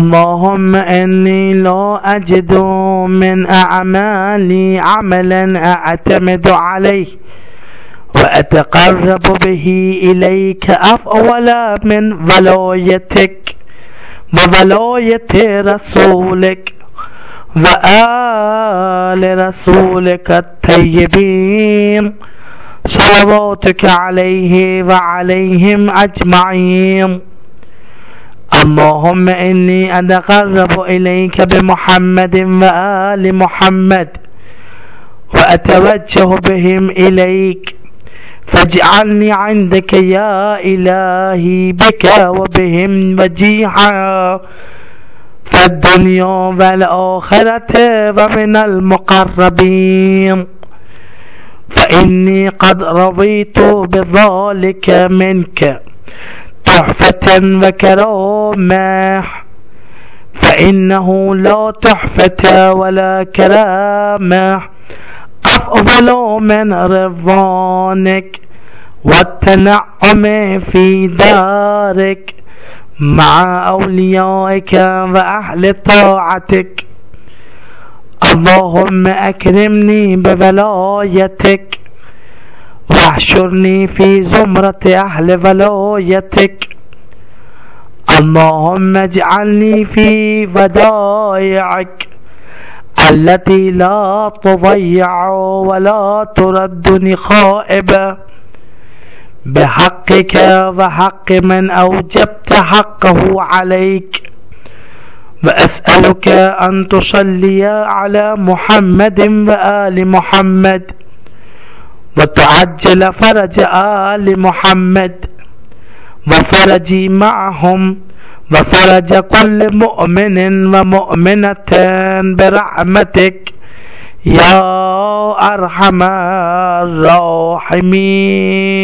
اللهم إني لا أجد من أعمالي عملا أعتمد عليه وأتقرب به إليك أفضل من ولايتك وولاية رسولك وآل رسولك الطيبين صلواتك عليه وعليهم أجمعين. اللهم إني أتقرب إليك بمحمد وآل محمد وأتوجه بهم إليك فاجعلني عندك يا إلهي بك وبهم وجيها في الدنيا والآخرة ومن المقربين. فإني قد رضيت بذلك منك تحفة وكرامة، فإنه لا تحفة ولا كرامة أفضل من رضوانك والتنعم في دارك مع أوليائك وأهل طاعتك. اللهم أكرمني بولايتك واحشرني في زمرة أهل ولايتك. اللهم اجعلني في ودائعك التي لا تضيع ولا تردني خائبة بحقك وحق من أوجبت حقه عليك. وأسألك أن تصلي على محمد وآل محمد وتعجل فرج آل محمد وفرجي معهم وفرج كل مؤمن ومؤمنة برحمتك يا أرحم الراحمين.